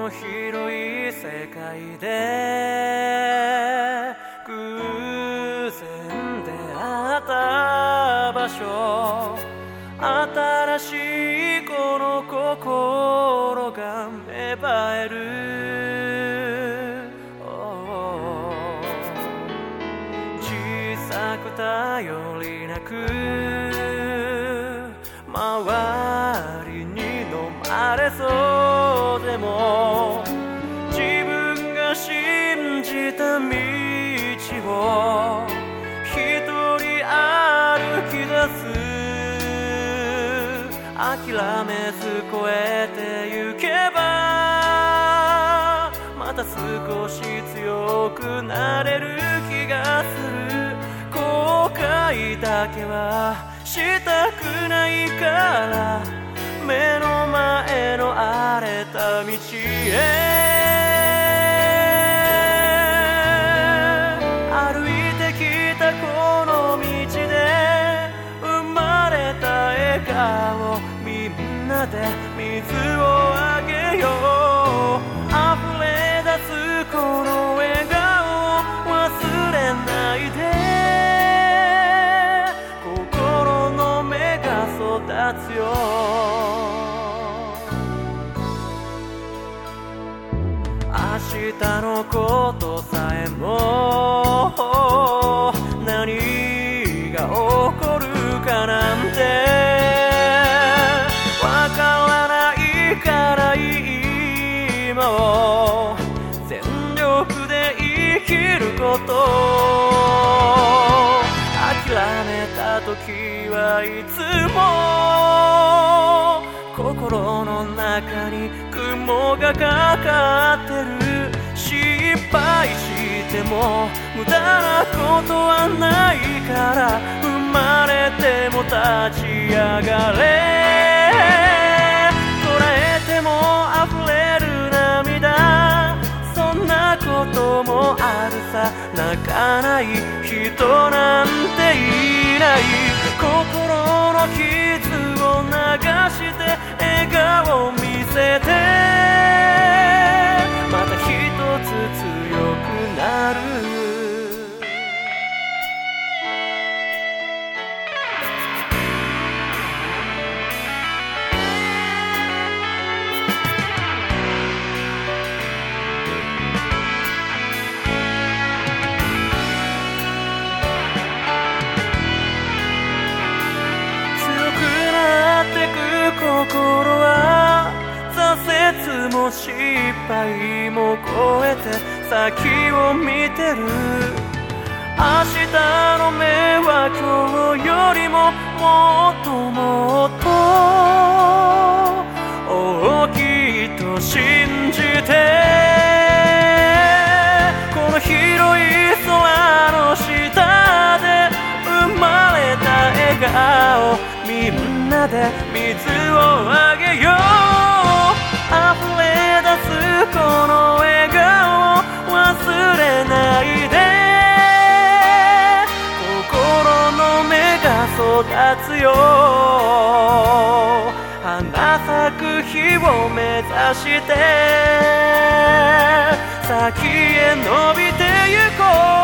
の広い世界で偶然出会った場所、新しいこの心が芽生える、小さく頼りなく周りに飲まれそうでも、自分が信じた道を一人歩き出す、諦めず越えてゆけばまた少し強くなれる気がする。後悔だけはしたくないから目の前の荒れた道へ歩いてきたこの道で生まれた笑顔、みんなで水をあげよう。溢れ出すこの笑顔忘れないで、心の芽が育つよ。明日のことさえも何が起こるかなんてわからないから今を全力で生きること、諦めた時はいつも心の中に雲がかかってる。失敗しても無駄なことはないから生まれても立ち上がれ、捉えても溢れる涙、そんなこともあるさ。泣かない人なんていない、心の傷を流して笑顔見せてまた一つ強くなる。心は挫折も失敗も超えて先を見てる。明日の目は今日よりももっともっと大きいと信じて、この広い空の下で生まれた笑顔、みんなで水をあげよう。溢れ出すこの笑顔忘れないで、心の芽が育つよ。花咲く日を目指して先へ伸びてゆこう。